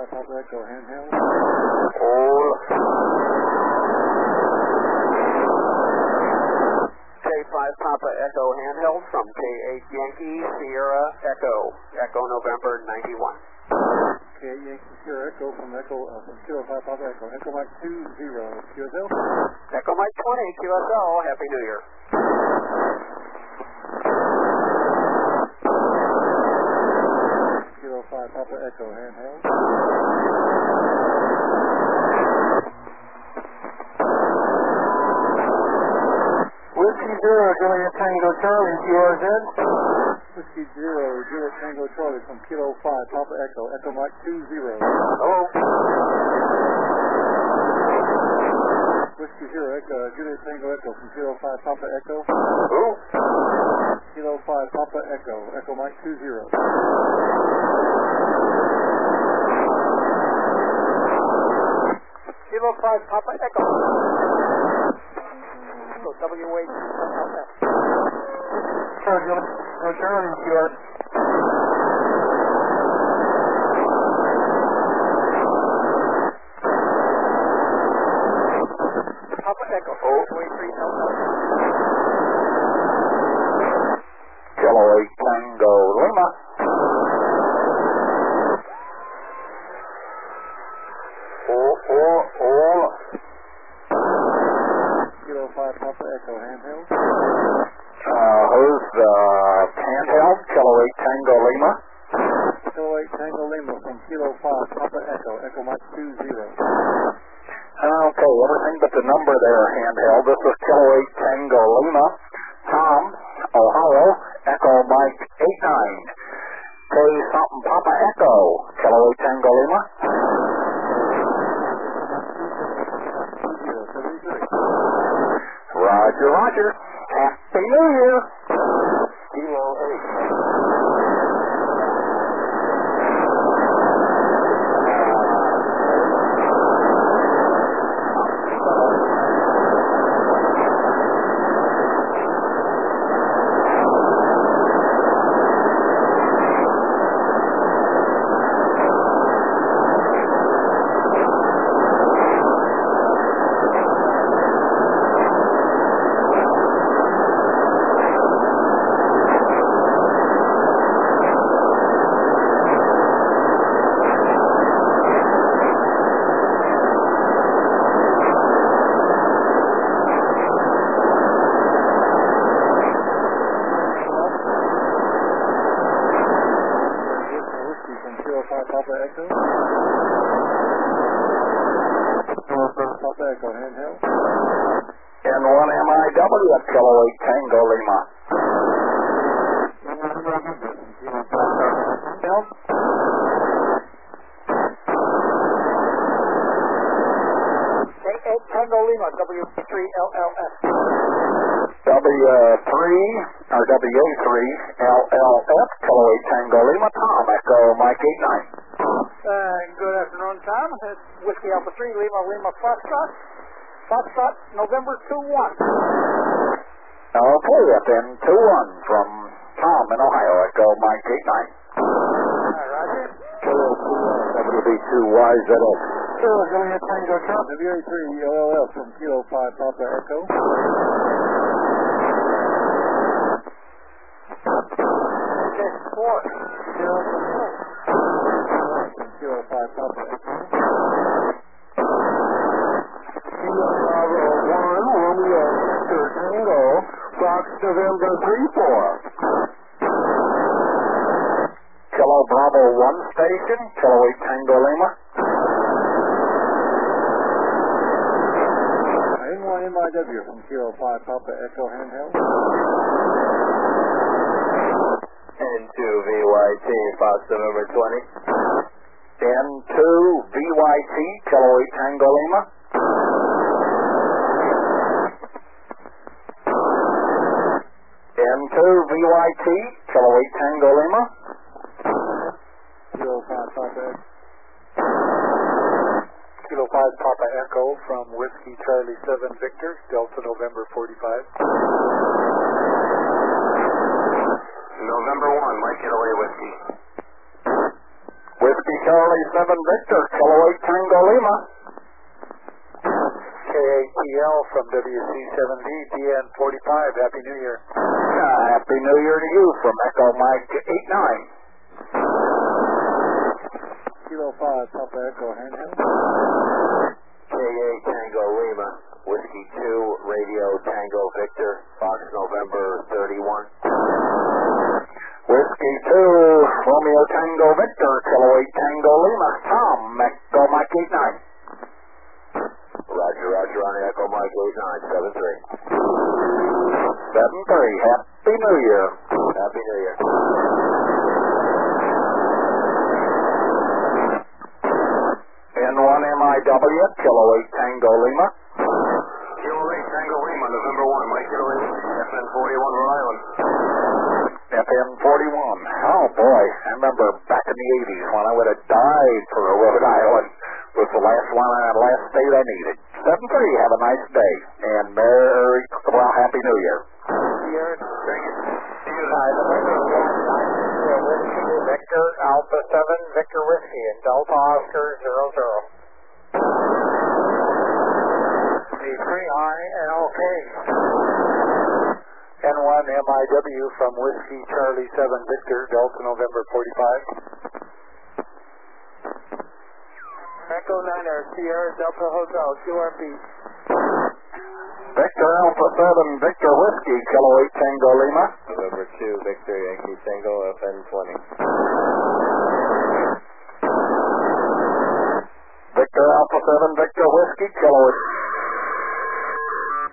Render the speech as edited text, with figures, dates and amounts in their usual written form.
Papa Echo handheld. Hold. K5 Papa Echo handheld from K8 Yankee Sierra Echo. Echo November 91. K8 Yankee Sierra Echo from Kilo 5 Papa Echo. Echo Mike 20 QSL. Echo Mike 20 QSL. Happy New Year. Kilo 5 Papa Echo handheld. Whiskey 0, Juliet Tango Charlie, QRZ. Whiskey 0, Juliet Tango Charlie from Kilo 5 Papa Echo. Echo Mike 20. Hello. Whiskey 0, Juliet Tango Echo from Kilo 5 Papa Echo. Who? Kilo 5 Papa Echo. Echo Mike 20. Kilo 5 Papa Echo. So WH. Sure, Juliet Tango Charlie, QRZ. Papa Echo. O23 LL. Kilo 8 Tango Lima. Kilo 5 Papa Echo handheld. Who's the handheld? Kilo 8 Tango Lima. Kilo 8 Tango Lima from Kilo 5 Papa Echo. Echo Mike 20. Okay, everything but the number there, handheld. This is Kilo 8 Tango Lima. Tom, Ohio, Echo Mike 89. K something Papa Echo. Kilo 8 Tango Lima. Roger, roger. Happy New Year. Kilo 8. Papa Echo. Papa Echo handheld. N1 MIW at Kilo 8 Tango Lima. K8 Tango Lima, W3 LLS. W3 or WA3 LLF, Kilo 8 Tango Lima, Tom, Echo Mike 89. Good afternoon, Tom. It's Whiskey Alpha 3, Lima Foxtrot. Foxtrot, November 2-1. Okay, FN 2-1 from Tom in Ohio, Echo Mike 89. Roger. WB2YZX. Sure, Juliet Tango Charlie. WA3 LLF from Kilo 5 Papa Echo. K4. Kilo 5 Papa Echo. Kilo 1, Romeo, Tango, Fox November 3-4. Kilo Bravo 1 station, Kilo 8 Tango Lima. N1 MIW from Kilo 5 Papa Echo handheld. N2 VYT, Fox November 20. N2 VYT, Kilo 8 Tango Lima. N2 VYT, Kilo 8 Tango Lima. Kilo 5 Papa Echo. Kilo 5 Papa Echo from Whiskey Charlie 7 Victor, Delta November 45. November 1, Mike Italy Whiskey. Whiskey Charlie 7 Victor, Kilo 8 Tango Lima. KATL from WC7D, DN45. Happy New Year. Happy New Year to you from Echo Mike 89. Kilo 5, Papa Echo handheld. KA Tango Lima, Whiskey 2, Radio Tango Victor, Fox November 31. Whiskey 2, Romeo Tango Victor, Kilo 8 Tango Lima. Tom, Echo Mike 89. Roger, roger on the Echo Mike 89, 7-3. 7-3, Happy New Year. Happy New Year. N1 MIW, Kilo 8 Tango Lima. Kilo 8 Tango Lima, November 1, Mike Kilo 8, FN41, Rhode Island. FN41. Oh boy, I remember back in the 80s when I would have died for a Rhode Island. Was the last state I needed. 7-3, have a nice day. And Happy New Year. Here. Thank you. Victor Alpha 7, Victor Whiskey, and Delta Oscar 00. The 3ILK. N1 MIW from Whiskey Charlie 7 Victor, Delta November 45. Echo 9er, Sierra Delta Hotel, QRP. Victor Alpha 7, Victor Whiskey, Kilo 8 Tango Lima. November 2, Victor Yankee Tango, FN20. Victor Alpha 7, Victor Whiskey, Kilo